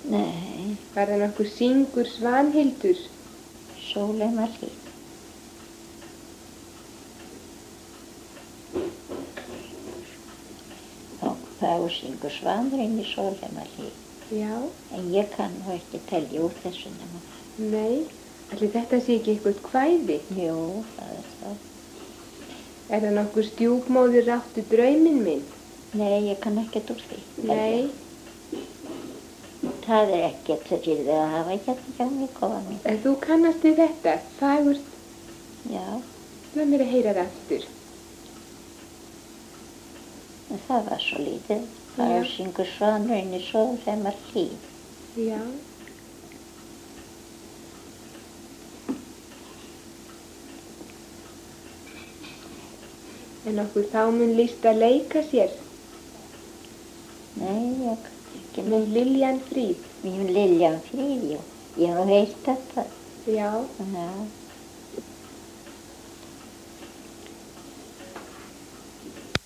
Nei, Var það nokkur syngur Svanhildur? Sólheimahlíð. Þá syngur svanurinn í Sólheimahlíð. Já. En ég kann nú ekki telja úr þessu nema. Nei, ætli þetta sé ekki eitthvað kvæði? Jú, það er það. Er það nokkur stjúpmóðir áttu drauminn minn? Nei, ég kann ekkert úr því. Nei. Það er ekkert sem fyrir að hafa hérna hjá mig, góða mín. En þú kannast við þetta, fagurt. Já, Láð mér að heyra það aftur. en það var svo lítið. Þá Já. syngur svanurinn í Sólheimahlíð. Já. En okkur þá mun líst að leika sér Nei, ég kann ekki með Liljan Fríð. Liljan Fríð, jú. Ég hef nú heyrt þetta. Já. Já.